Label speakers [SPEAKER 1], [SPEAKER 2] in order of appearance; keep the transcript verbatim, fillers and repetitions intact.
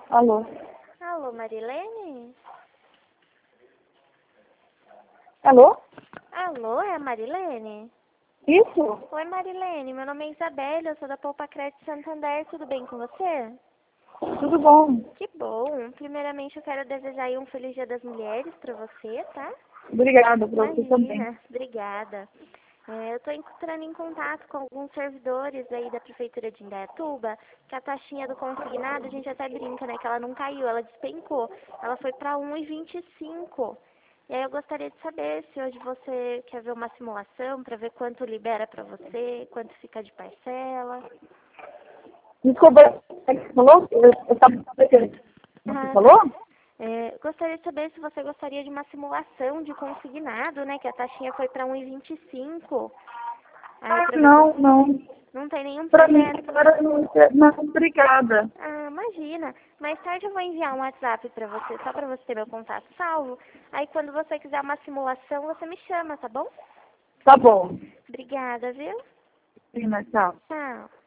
[SPEAKER 1] Alô?
[SPEAKER 2] Alô, Marilene?
[SPEAKER 1] Alô?
[SPEAKER 2] Alô, é a Marilene?
[SPEAKER 1] Isso?
[SPEAKER 2] Oi, Marilene, meu nome é Isabela, eu sou da Poupa Crédito Santander, tudo bem com você?
[SPEAKER 1] Tudo bom?
[SPEAKER 2] Que bom! Primeiramente eu quero desejar aí um Feliz Dia das Mulheres pra você, tá?
[SPEAKER 1] Obrigada pra você também.
[SPEAKER 2] Imagina, obrigada. É, eu estou entrando em contato com alguns servidores aí da Prefeitura de Indaiatuba, que a taxinha do consignado, a gente até brinca, né, que ela não caiu, ela despencou. Ela foi para um e vinte e cinco. E aí eu gostaria de saber se hoje você quer ver uma simulação para ver quanto libera para você, quanto fica de parcela.
[SPEAKER 1] Desculpa, você falou? Eu estava esquecendo. Você
[SPEAKER 2] Ah, tá.
[SPEAKER 1] falou?
[SPEAKER 2] É, gostaria de saber se você gostaria de uma simulação de consignado, né, que a taxinha foi para um e vinte e cinco. Aí
[SPEAKER 1] Ah,
[SPEAKER 2] para ver
[SPEAKER 1] não,
[SPEAKER 2] quanto...
[SPEAKER 1] não.
[SPEAKER 2] Não tem nenhum
[SPEAKER 1] Pra mim,
[SPEAKER 2] projeto.
[SPEAKER 1] agora não, não, obrigada.
[SPEAKER 2] Ah, imagina. Mais tarde eu vou enviar um WhatsApp pra você, só pra você ter meu contato salvo. Aí quando você quiser uma simulação, você me chama, tá bom?
[SPEAKER 1] Tá bom.
[SPEAKER 2] Obrigada, viu?
[SPEAKER 1] Sim, mas tchau.
[SPEAKER 2] Tchau.